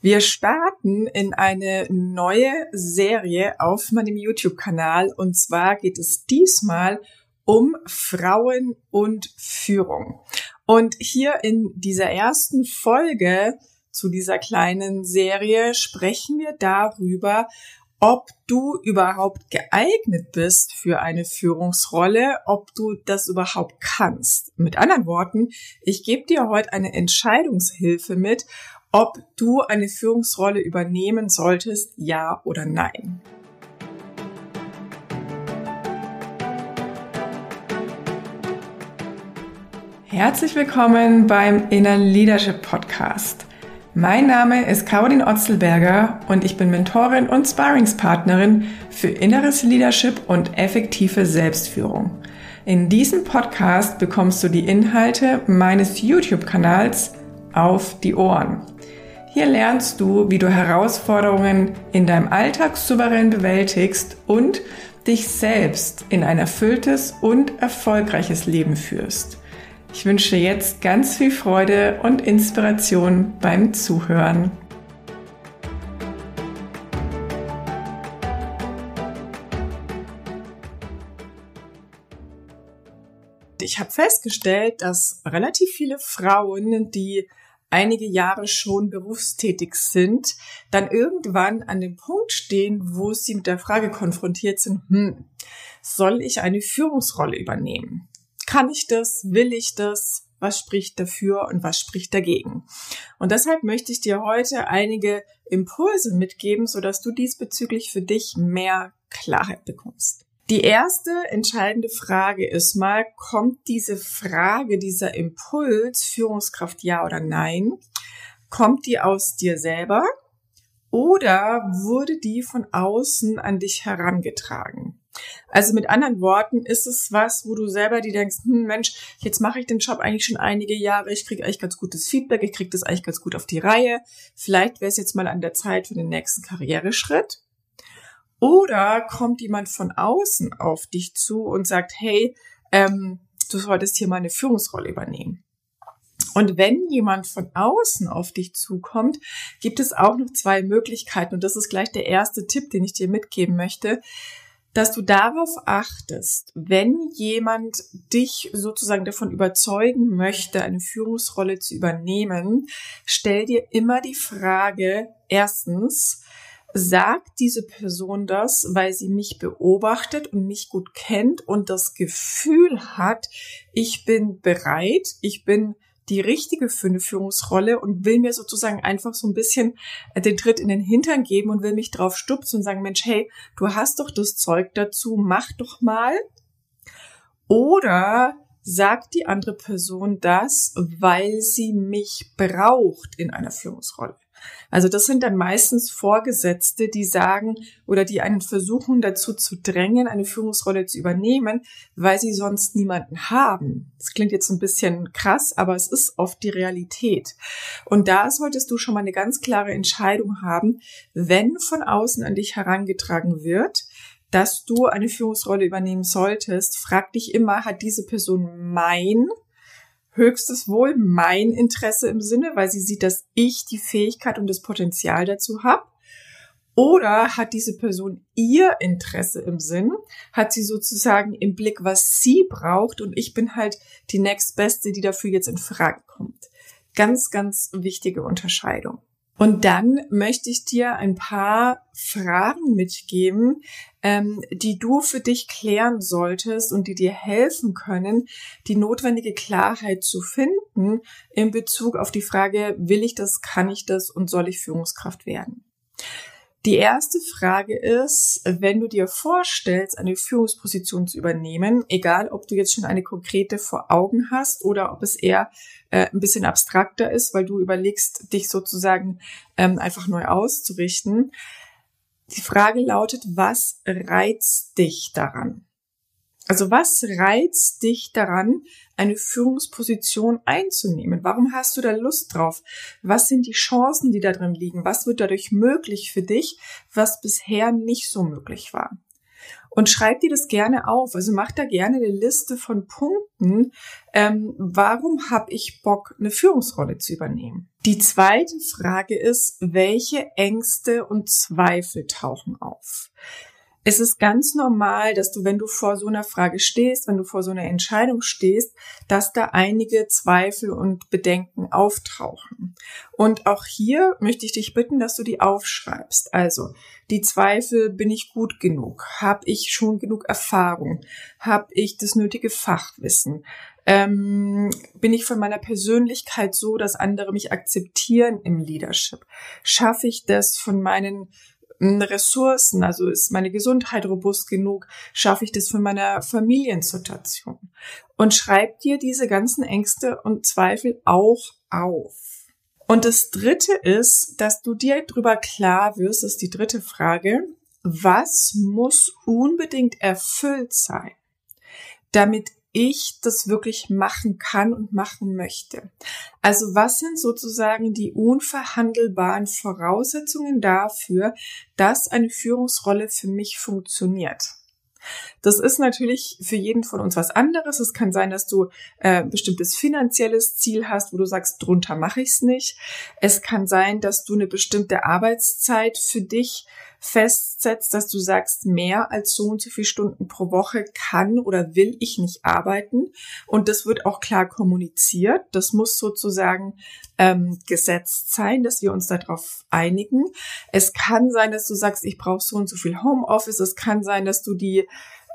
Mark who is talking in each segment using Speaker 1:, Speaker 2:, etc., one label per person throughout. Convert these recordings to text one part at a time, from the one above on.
Speaker 1: Wir starten in eine neue Serie auf meinem YouTube-Kanal und zwar geht es diesmal um Frauen und Führung. Und hier in dieser ersten Folge zu dieser kleinen Serie sprechen wir darüber, ob du überhaupt geeignet bist für eine Führungsrolle, ob du das überhaupt kannst. Mit anderen Worten, ich gebe dir heute eine Entscheidungshilfe mit, ob du eine Führungsrolle übernehmen solltest, ja oder nein. Herzlich willkommen beim Inner Leadership Podcast. Mein Name ist Caroline Otzelberger und ich bin Mentorin und Sparringspartnerin für inneres Leadership und effektive Selbstführung. In diesem Podcast bekommst du die Inhalte meines YouTube-Kanals auf die Ohren. Hier lernst du, wie du Herausforderungen in deinem Alltag souverän bewältigst und dich selbst in ein erfülltes und erfolgreiches Leben führst. Ich wünsche dir jetzt ganz viel Freude und Inspiration beim Zuhören. Ich habe festgestellt, dass relativ viele Frauen, die einige Jahre schon berufstätig sind, dann irgendwann an dem Punkt stehen, wo sie mit der Frage konfrontiert sind, soll ich eine Führungsrolle übernehmen? Kann ich das? Will ich das? Was spricht dafür und was spricht dagegen? Und deshalb möchte ich dir heute einige Impulse mitgeben, sodass du diesbezüglich für dich mehr Klarheit bekommst. Die erste entscheidende Frage ist mal, kommt diese Frage, dieser Impuls, Führungskraft ja oder nein, kommt die aus dir selber oder wurde die von außen an dich herangetragen? Also mit anderen Worten, ist es was, wo du selber dir denkst, Mensch, jetzt mache ich den Job eigentlich schon einige Jahre, ich kriege eigentlich ganz gutes Feedback, ich kriege das eigentlich ganz gut auf die Reihe, vielleicht wäre es jetzt mal an der Zeit für den nächsten Karriereschritt. Oder kommt jemand von außen auf dich zu und sagt, hey, du solltest hier mal eine Führungsrolle übernehmen. Und wenn jemand von außen auf dich zukommt, gibt es auch noch zwei Möglichkeiten. Und das ist gleich der erste Tipp, den ich dir mitgeben möchte, dass du darauf achtest, wenn jemand dich sozusagen davon überzeugen möchte, eine Führungsrolle zu übernehmen, stell dir immer die Frage, erstens, sagt diese Person das, weil sie mich beobachtet und mich gut kennt und das Gefühl hat, ich bin bereit, ich bin die Richtige für eine Führungsrolle und will mir sozusagen einfach so ein bisschen den Tritt in den Hintern geben und will mich drauf stupsen und sagen, Mensch, hey, du hast doch das Zeug dazu, mach doch mal. Oder sagt die andere Person das, weil sie mich braucht in einer Führungsrolle? Also das sind dann meistens Vorgesetzte, die sagen oder die einen versuchen dazu zu drängen, eine Führungsrolle zu übernehmen, weil sie sonst niemanden haben. Das klingt jetzt ein bisschen krass, aber es ist oft die Realität. Und da solltest du schon mal eine ganz klare Entscheidung haben, wenn von außen an dich herangetragen wird, dass du eine Führungsrolle übernehmen solltest, frag dich immer, hat diese Person mein höchstes Wohl, mein Interesse im Sinne, weil sie sieht, dass ich die Fähigkeit und das Potenzial dazu habe? Oder hat diese Person ihr Interesse im Sinn? Hat sie sozusagen im Blick, was sie braucht und ich bin halt die nächstbeste, die dafür jetzt in Frage kommt? Ganz, ganz wichtige Unterscheidung. Und dann möchte ich dir ein paar Fragen mitgeben, die du für dich klären solltest und die dir helfen können, die notwendige Klarheit zu finden in Bezug auf die Frage, will ich das, kann ich das und soll ich Führungskraft werden? Die erste Frage ist, wenn du dir vorstellst, eine Führungsposition zu übernehmen, egal ob du jetzt schon eine konkrete vor Augen hast oder ob es eher ein bisschen abstrakter ist, weil du überlegst, dich sozusagen einfach neu auszurichten. Die Frage lautet, was reizt dich daran? Also was reizt dich daran, eine Führungsposition einzunehmen? Warum hast du da Lust drauf? Was sind die Chancen, die da drin liegen? Was wird dadurch möglich für dich, was bisher nicht so möglich war? Und schreib dir das gerne auf. Also mach da gerne eine Liste von Punkten. Warum habe ich Bock, eine Führungsrolle zu übernehmen? Die zweite Frage ist, welche Ängste und Zweifel tauchen auf? Es ist ganz normal, dass du, wenn du vor so einer Frage stehst, wenn du vor so einer Entscheidung stehst, dass da einige Zweifel und Bedenken auftauchen. Und auch hier möchte ich dich bitten, dass du die aufschreibst. Also die Zweifel, bin ich gut genug? Habe ich schon genug Erfahrung? Habe ich das nötige Fachwissen? Bin ich von meiner Persönlichkeit so, dass andere mich akzeptieren im Leadership? Schaffe ich das von meinen Ressourcen, also ist meine Gesundheit robust genug, schaffe ich das von meiner Familiensituation? Und schreib dir diese ganzen Ängste und Zweifel auch auf. Und das dritte ist, dass du dir darüber klar wirst, das ist die dritte Frage, was muss unbedingt erfüllt sein, damit ich das wirklich machen kann und machen möchte. Also was sind sozusagen die unverhandelbaren Voraussetzungen dafür, dass eine Führungsrolle für mich funktioniert? Das ist natürlich für jeden von uns was anderes. Es kann sein, dass du ein bestimmtes finanzielles Ziel hast, wo du sagst, drunter mache ich es nicht. Es kann sein, dass du eine bestimmte Arbeitszeit für dich festsetzt, dass du sagst, mehr als so und so viele Stunden pro Woche kann oder will ich nicht arbeiten. Und das wird auch klar kommuniziert. Das muss sozusagen gesetzt sein, dass wir uns darauf einigen. Es kann sein, dass du sagst, ich brauche so und so viel Homeoffice. Es kann sein, dass du die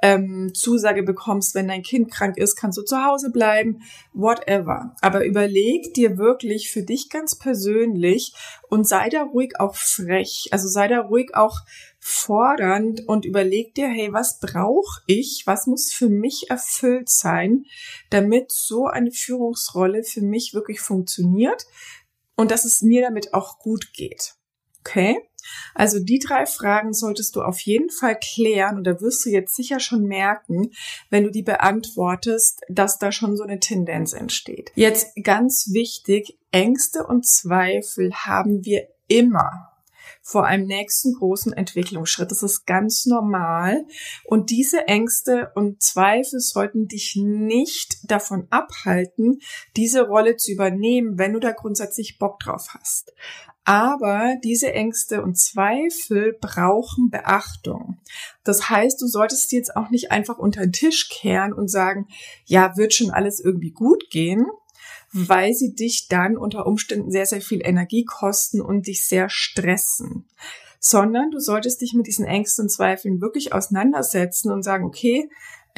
Speaker 1: Zusage bekommst, wenn dein Kind krank ist, kannst du zu Hause bleiben, whatever. Aber überleg dir wirklich für dich ganz persönlich und sei da ruhig auch frech, also sei da ruhig auch fordernd und überleg dir, hey, was brauche ich, was muss für mich erfüllt sein, damit so eine Führungsrolle für mich wirklich funktioniert und dass es mir damit auch gut geht. Okay? Also die 3 Fragen solltest du auf jeden Fall klären und da wirst du jetzt sicher schon merken, wenn du die beantwortest, dass da schon so eine Tendenz entsteht. Jetzt ganz wichtig, Ängste und Zweifel haben wir immer vor einem nächsten großen Entwicklungsschritt. Das ist ganz normal und diese Ängste und Zweifel sollten dich nicht davon abhalten, diese Rolle zu übernehmen, wenn du da grundsätzlich Bock drauf hast. Aber diese Ängste und Zweifel brauchen Beachtung. Das heißt, du solltest jetzt auch nicht einfach unter den Tisch kehren und sagen, ja, wird schon alles irgendwie gut gehen, weil sie dich dann unter Umständen sehr, sehr viel Energie kosten und dich sehr stressen. Sondern du solltest dich mit diesen Ängsten und Zweifeln wirklich auseinandersetzen und sagen, okay,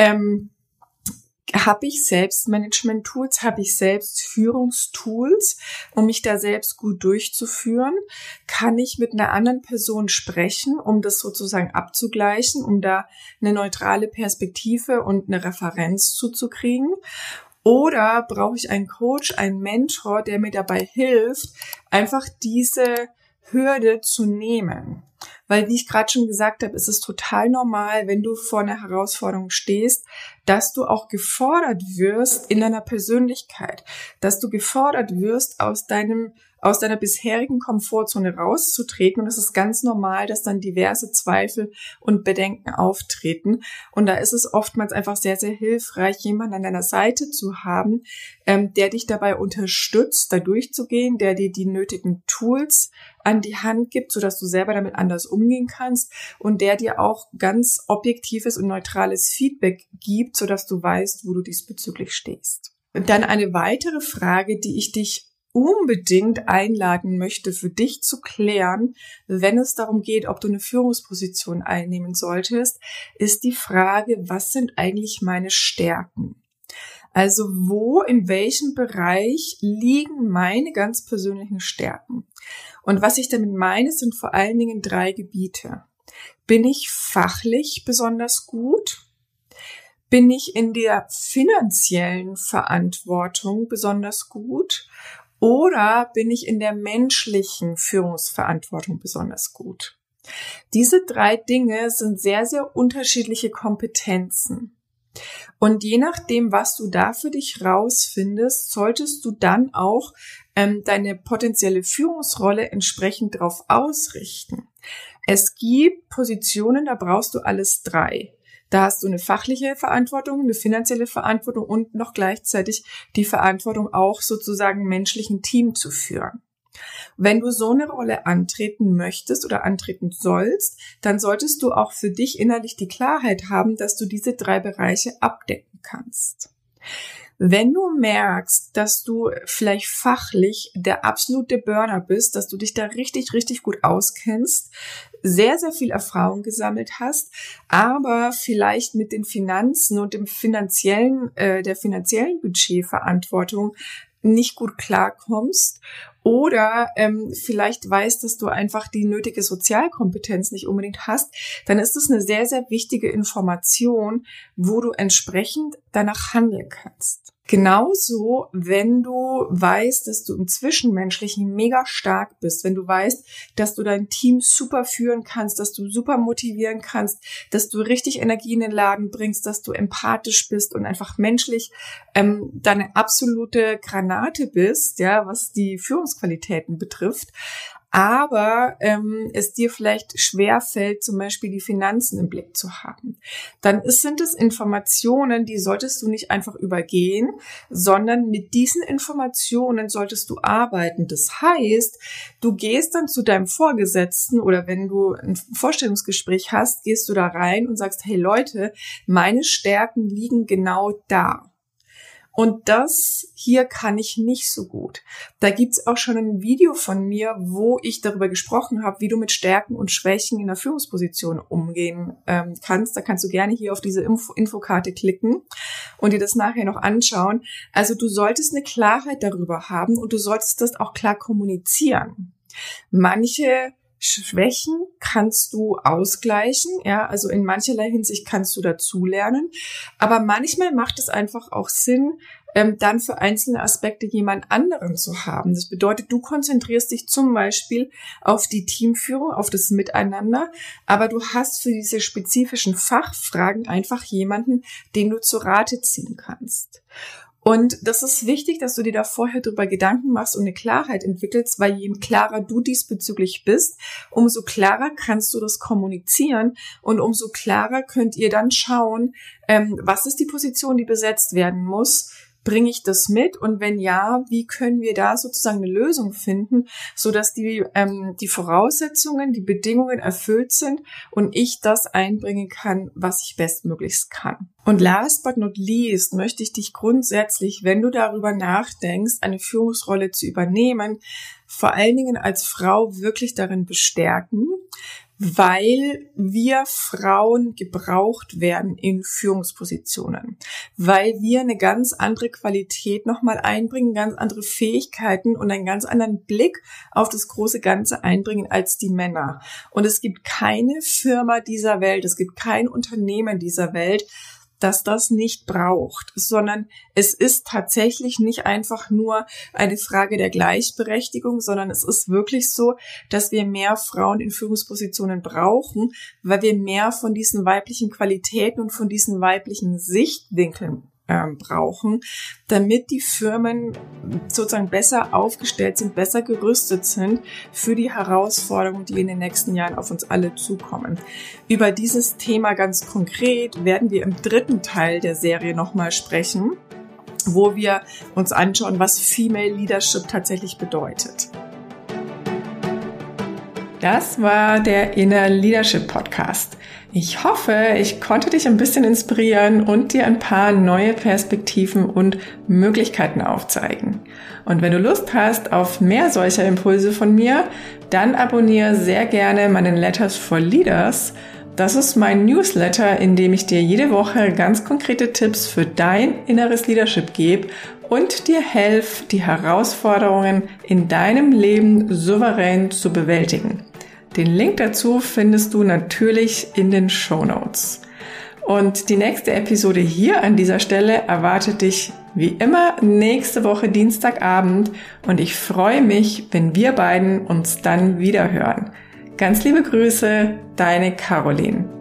Speaker 1: habe ich Selbstmanagement-Tools, habe ich Selbstführungstools, um mich da selbst gut durchzuführen? Kann ich mit einer anderen Person sprechen, um das sozusagen abzugleichen, um da eine neutrale Perspektive und eine Referenz zuzukriegen? Oder brauche ich einen Coach, einen Mentor, der mir dabei hilft, einfach diese Hürde zu nehmen? Weil, wie ich gerade schon gesagt habe, ist es total normal, wenn du vor einer Herausforderung stehst, dass du auch gefordert wirst in deiner Persönlichkeit, dass du gefordert wirst, aus deiner bisherigen Komfortzone rauszutreten. Und es ist ganz normal, dass dann diverse Zweifel und Bedenken auftreten. Und da ist es oftmals einfach sehr, sehr hilfreich, jemanden an deiner Seite zu haben, der dich dabei unterstützt, da durchzugehen, der dir die nötigen Tools an die Hand gibt, sodass du selber damit anders umgehen kannst und der dir auch ganz objektives und neutrales Feedback gibt, sodass du weißt, wo du diesbezüglich stehst. Und dann eine weitere Frage, die ich dich unbedingt einladen möchte, für dich zu klären, wenn es darum geht, ob du eine Führungsposition einnehmen solltest, ist die Frage, was sind eigentlich meine Stärken? Also in welchem Bereich liegen meine ganz persönlichen Stärken? Und was ich damit meine, sind vor allen Dingen 3 Gebiete. Bin ich fachlich besonders gut? Bin ich in der finanziellen Verantwortung besonders gut? Oder bin ich in der menschlichen Führungsverantwortung besonders gut? Diese 3 Dinge sind sehr, sehr unterschiedliche Kompetenzen. Und je nachdem, was du da für dich rausfindest, solltest du dann auch deine potenzielle Führungsrolle entsprechend darauf ausrichten. Es gibt Positionen, da brauchst du alles 3. Da hast du eine fachliche Verantwortung, eine finanzielle Verantwortung und noch gleichzeitig die Verantwortung auch sozusagen menschlichen Team zu führen. Wenn du so eine Rolle antreten möchtest oder antreten sollst, dann solltest du auch für dich innerlich die Klarheit haben, dass du diese 3 Bereiche abdecken kannst. Wenn du merkst, dass du vielleicht fachlich der absolute Burner bist, dass du dich da richtig, richtig gut auskennst, sehr, sehr viel Erfahrung gesammelt hast, aber vielleicht mit den Finanzen und dem der finanziellen Budgetverantwortung nicht gut klarkommst oder vielleicht weißt, dass du einfach die nötige Sozialkompetenz nicht unbedingt hast, dann ist es eine sehr, sehr wichtige Information, wo du entsprechend danach handeln kannst. Genauso, wenn du weißt, dass du im Zwischenmenschlichen mega stark bist, wenn du weißt, dass du dein Team super führen kannst, dass du super motivieren kannst, dass du richtig Energie in den Laden bringst, dass du empathisch bist und einfach menschlich deine absolute Granate bist, ja, was die Führungsqualitäten betrifft, aber es dir vielleicht schwerfällt, zum Beispiel die Finanzen im Blick zu haben, dann sind es Informationen, die solltest du nicht einfach übergehen, sondern mit diesen Informationen solltest du arbeiten. Das heißt, du gehst dann zu deinem Vorgesetzten oder wenn du ein Vorstellungsgespräch hast, gehst du da rein und sagst, hey Leute, meine Stärken liegen genau da. Und das hier kann ich nicht so gut. Da gibt's auch schon ein Video von mir, wo ich darüber gesprochen habe, wie du mit Stärken und Schwächen in der Führungsposition umgehen kannst. Da kannst du gerne hier auf diese Infokarte klicken und dir das nachher noch anschauen. Also du solltest eine Klarheit darüber haben und du solltest das auch klar kommunizieren. Manche Schwächen kannst du ausgleichen, ja, also in mancherlei Hinsicht kannst du dazulernen, aber manchmal macht es einfach auch Sinn, dann für einzelne Aspekte jemand anderen zu haben. Das bedeutet, du konzentrierst dich zum Beispiel auf die Teamführung, auf das Miteinander, aber du hast für diese spezifischen Fachfragen einfach jemanden, den du zu Rate ziehen kannst. Und das ist wichtig, dass du dir da vorher drüber Gedanken machst und eine Klarheit entwickelst, weil je klarer du diesbezüglich bist, umso klarer kannst du das kommunizieren und umso klarer könnt ihr dann schauen, was ist die Position, die besetzt werden muss. Bringe ich das mit? Und wenn ja, wie können wir da sozusagen eine Lösung finden, so dass die Voraussetzungen, die Bedingungen erfüllt sind und ich das einbringen kann, was ich bestmöglichst kann. Und last but not least möchte ich dich grundsätzlich, wenn du darüber nachdenkst, eine Führungsrolle zu übernehmen, vor allen Dingen als Frau wirklich darin bestärken, weil wir Frauen gebraucht werden in Führungspositionen, weil wir eine ganz andere Qualität nochmal einbringen, ganz andere Fähigkeiten und einen ganz anderen Blick auf das große Ganze einbringen als die Männer. Und es gibt keine Firma dieser Welt, es gibt kein Unternehmen dieser Welt, dass das nicht braucht, sondern es ist tatsächlich nicht einfach nur eine Frage der Gleichberechtigung, sondern es ist wirklich so, dass wir mehr Frauen in Führungspositionen brauchen, weil wir mehr von diesen weiblichen Qualitäten und von diesen weiblichen Sichtwinkeln brauchen, damit die Firmen sozusagen besser aufgestellt sind, besser gerüstet sind für die Herausforderungen, die in den nächsten Jahren auf uns alle zukommen. Über dieses Thema ganz konkret werden wir im 3. Teil der Serie nochmal sprechen, wo wir uns anschauen, was Female Leadership tatsächlich bedeutet. Das war der Inner Leadership Podcast. Ich hoffe, ich konnte dich ein bisschen inspirieren und dir ein paar neue Perspektiven und Möglichkeiten aufzeigen. Und wenn du Lust hast auf mehr solcher Impulse von mir, dann abonniere sehr gerne meinen Letters for Leaders. Das ist mein Newsletter, in dem ich dir jede Woche ganz konkrete Tipps für dein inneres Leadership gebe und dir helfe, die Herausforderungen in deinem Leben souverän zu bewältigen. Den Link dazu findest du natürlich in den Shownotes. Und die nächste Episode hier an dieser Stelle erwartet dich wie immer nächste Woche Dienstagabend und ich freue mich, wenn wir beiden uns dann wieder hören. Ganz liebe Grüße, deine Caroline.